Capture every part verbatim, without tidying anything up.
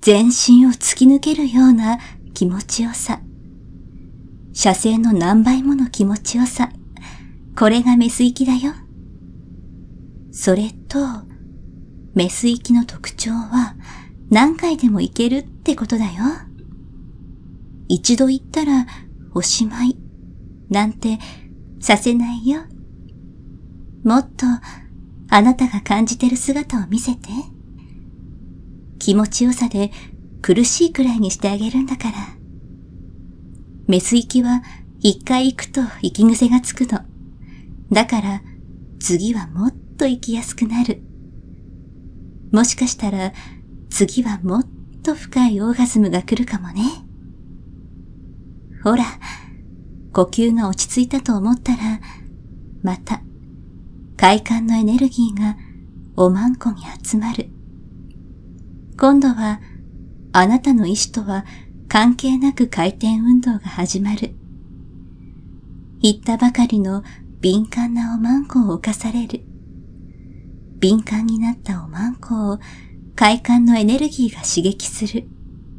全身を突き抜けるような気持ちよさ。射精の何倍もの気持ちよさ。これがメス息だよ。それと、メス息の特徴は何回でもいけるってことだよ。一度言ったらおしまいなんてさせないよ。もっとあなたが感じてる姿を見せて。気持ちよさで苦しいくらいにしてあげるんだから。メス息は一回行くと息癖がつくの。だから次はもっと行きやすくなる。もしかしたら次はもっと深いオーガズムが来るかもね。ほら、呼吸が落ち着いたと思ったら、また快感のエネルギーがおまんこに集まる。今度はあなたの意志とは関係なく回転運動が始まる。言ったばかりの敏感なおまんこを侵される。敏感になったおまんこを快感のエネルギーが刺激する。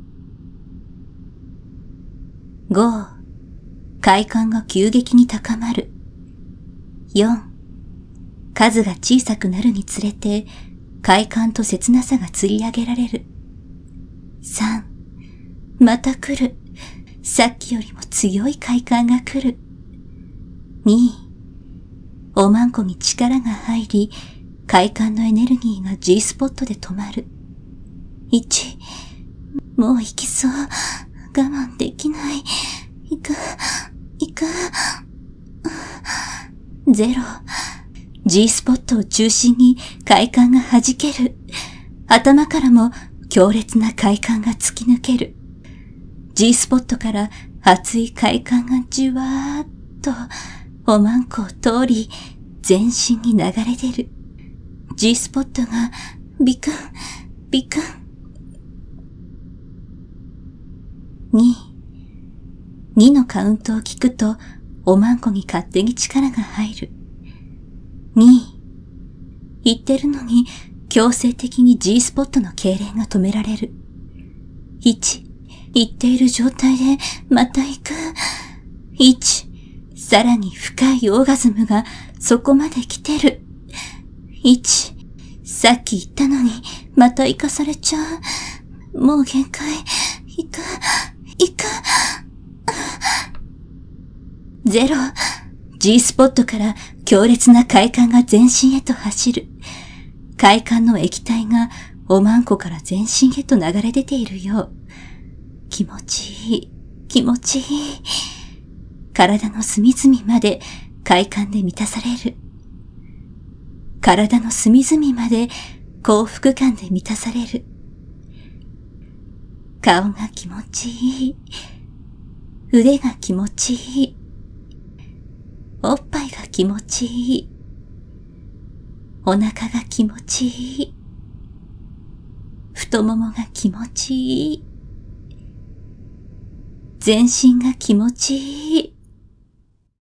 ご、快感が急激に高まる。よん、数が小さくなるにつれて快感と切なさが釣り上げられる。さん、また来る。さっきよりも強い快感が来る。に、おまんこに力が入り、快感のエネルギーが G スポットで止まる。いち、もう行きそう。我慢できない。行く、行く。ゼロ、G スポットを中心に快感が弾ける。頭からも強烈な快感が突き抜ける。G スポットから熱い快感がじわーっとおまんこを通り全身に流れ出る。G スポットがビクン、ビクン。に、にのカウントを聞くとおまんこに勝手に力が入る。に、言ってるのに強制的に G スポットの痙攣が止められる。いち、言っている状態でまた行く。いち、さらに深いオーガズムがそこまで来てる。いち、さっき言ったのにまた行かされちゃう。もう限界。行く、行く。ゼロ、G スポットから強烈な快感が全身へと走る。快感の液体がおまんこから全身へと流れ出ているよう。気持ちいい、気持ちいい。体の隅々まで快感で満たされる。体の隅々まで幸福感で満たされる。顔が気持ちいい。腕が気持ちいい。おっぱいが気持ちいい。お腹が気持ちいい。太ももが気持ちいい。全身が気持ちいい。